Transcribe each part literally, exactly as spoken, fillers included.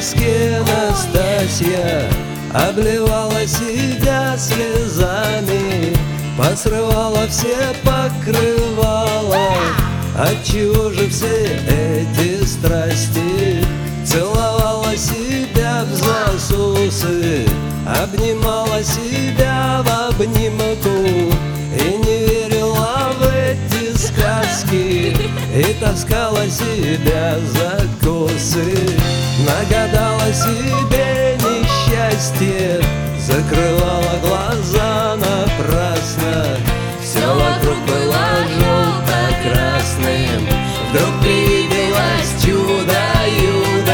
тоске Настасья обливала себя слезами, посрывала все покрывала. Отчего же все эти страсти? Целовала себя в засусы, обнимала себя в обнимку и не верила в эти сказки, и таскала себя за косы. Нагадала себе несчастье, закрывала глаза напрасно. Все вокруг было желто-красным, вдруг привиделось чудо-юдо.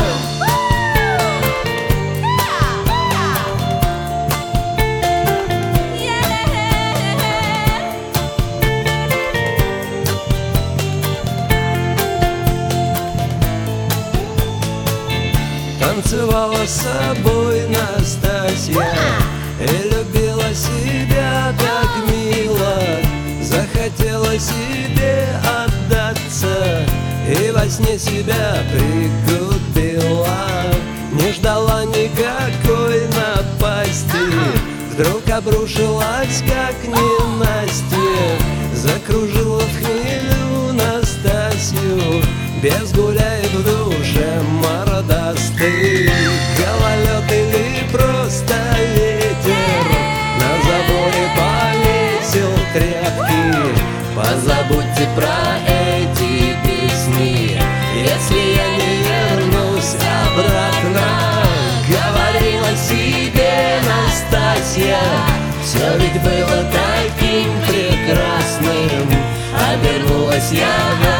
Танцевала с собой Настасья и любила себя так мило. Захотела себе отдаться и во сне себя пригубила. Не ждала никакой напасти, вдруг обрушилась как ненастье. Закружила в хмелю Настасью, без гуляет в душе мордастый. Гололед или просто ветер на заборе повесил тряпки. Позабудьте про эти песни, если я не вернусь обратно. Говорила себе Настасья, все ведь было таким прекрасным. Обернулась я